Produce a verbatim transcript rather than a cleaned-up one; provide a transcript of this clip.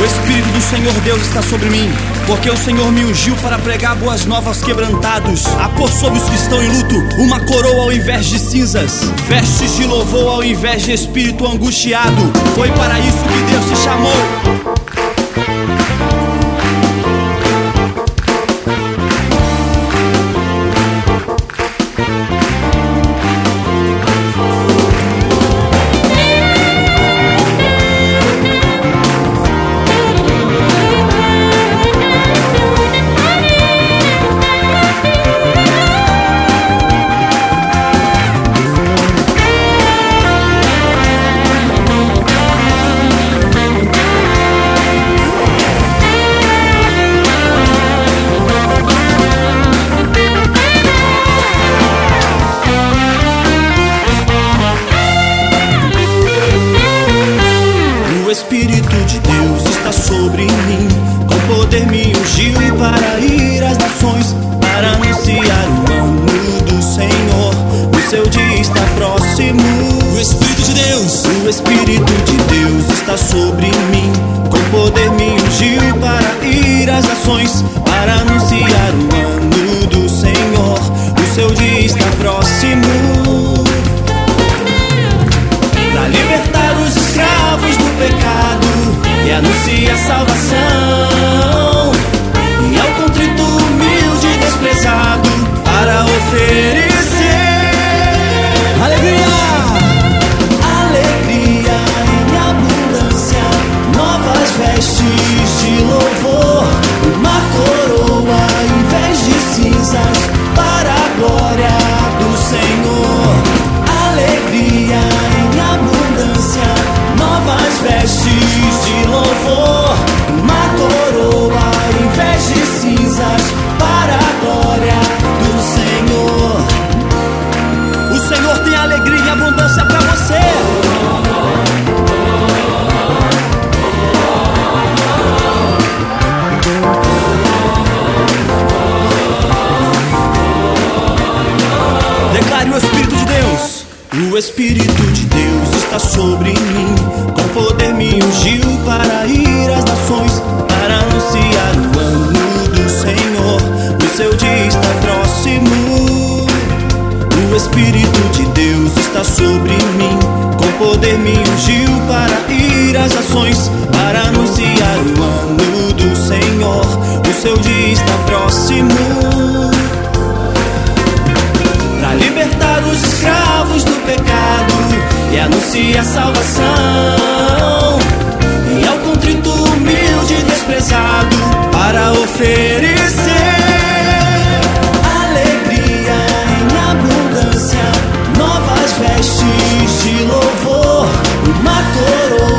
O Espírito do Senhor Deus está sobre mim, porque o Senhor me ungiu para pregar boas novas quebrantados, a pôr sobre os que estão em luto uma coroa ao invés de cinzas, vestes de louvor ao invés de espírito angustiado. Foi para isso que Deus te chamou. O Espírito de Deus está sobre mim, com poder me ungiu para ir às nações, para anunciar o ano do Senhor. O seu dia está próximo. O Espírito de Deus, o Espírito de Deus está sobre mim, com poder me ungiu para ir às nações, para anunciar o ano do Senhor. O seu dia está próximo, para libertar os escravos do pecado e anuncia a salvação, e ao contrito humilde e desprezado para oferecer alegria, alegria em abundância, novas vestes de louvor, uma coroa em vez de cinzas, para a glória do Senhor. Alegria em abundância, novas vestes de louvor, uma coroa em vez de cinzas, para a glória do Senhor. O Senhor tem alegria em abundância para você. Declare o Espírito de Deus. O Espírito de Deus está sobre mim, com poder me ungiu para ir às nações, para anunciar o ano do Senhor. O seu dia está próximo. O Espírito de Deus está sobre mim, com poder me ungiu para ir às nações, para anunciar o ano do Senhor. O seu dia está próximo, para libertar os escravos do pecado e anuncia a salvação, e ao contrito humilde e desprezado para oferecer alegria em abundância, novas vestes de louvor, uma coroa